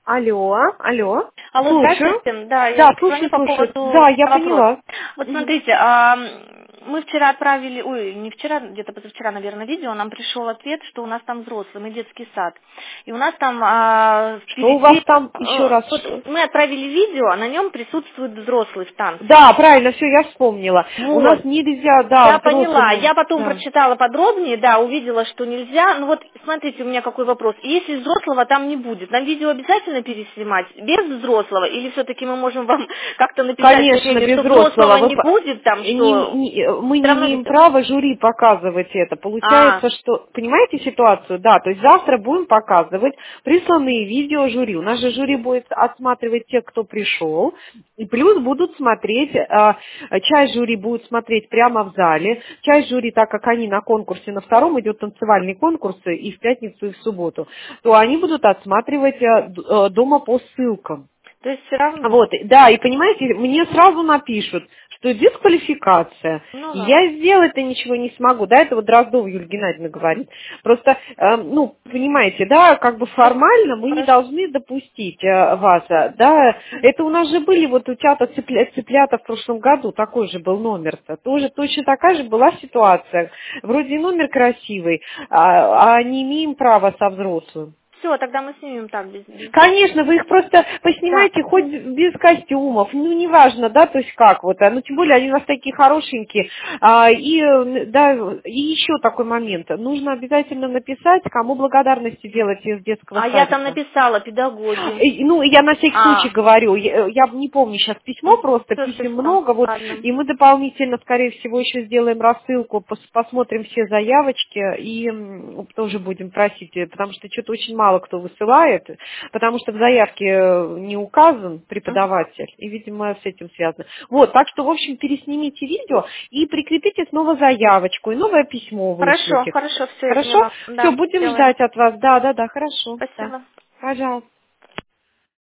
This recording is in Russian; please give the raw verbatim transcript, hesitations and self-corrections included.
Алло, алло. Алло, Слушаю. здравствуйте. Да, я Да, звоню слушаю, по слушаю. поводу Да, я вопроса. поняла. Вот Мгм. смотрите, а, мы вчера отправили, ой, не вчера, где-то позавчера, наверное, видео, нам пришел ответ, что у нас там взрослый, мы детский сад. И у нас там а, Что у вас впереди, там еще э, раз? вот Что? мы отправили видео, а на нем присутствует взрослый в танце. Да, правильно, все, я вспомнила. У нас Вот. нельзя, да, Я поняла. взрослому. Я потом Да. прочитала подробнее, да, увидела, что нельзя. Ну вот, смотрите, у меня какой вопрос. Если взрослого там не будет, нам видео обязательно переснимать без взрослого? Или все-таки мы можем вам как-то написать Конечно, заявление, без что взрослого. взрослого Вы не по- будет, там, не- что не- мы все не равно имеем видео? права жюри показывать это. А, Получается, что... Понимаете ситуацию? Да, то есть завтра будем показывать присланные видео жюри. У нас же жюри будет отсматривать тех, кто пришел. И плюс будут смотреть, а, часть жюри будет смотреть прямо в зале, часть жюри, так как они на конкурсе, на втором идет танцевальный конкурс и в пятницу, и в субботу, то они будут отсматривать а, д- а, дома по ссылкам. то есть все равно. Вот, да, и понимаете, мне сразу напишут, что дисквалификация, Ну и да. я сделать-то ничего не смогу, да, это вот Дроздова Юлия Геннадьевна говорит. Просто, э, ну, понимаете, да, как бы Ну, формально мы не хорошо. должны допустить э, вас, э, да, это у нас же были вот у театра цыпля, цыплята в прошлом году, такой же был номер-то, тоже точно такая же была ситуация, вроде и номер красивый, а, а не имеем права со взрослым. Все, тогда мы снимем так, без, без... Конечно, вы их просто Да. поснимайте хоть без костюмов, ну неважно, да, то есть как вот, а, ну тем более они у нас такие хорошенькие. А, и э, да, и еще такой момент, нужно обязательно написать, кому благодарности делать из детского А я там садика. написала педагоги. И, ну, я на всякий случай А, говорю, я, я не помню сейчас письмо, просто все, писем спасибо. много, вот, Ладно. и мы дополнительно, скорее всего, еще сделаем рассылку, пос- посмотрим все заявочки и м, тоже будем просить, э, потому что что-то очень мало кто высылает, потому что в заявке э, не указан Мгм. преподаватель, и, видимо, с этим связано. Вот, так что, в общем, переснимите видео и прикрепите снова заявочку, и новое письмо Хорошо, вышлите. хорошо, все, я Хорошо? поняла. Все, Да, будем сделаем. ждать от вас. Да, да, да, хорошо. Да. Спасибо. Пожалуйста.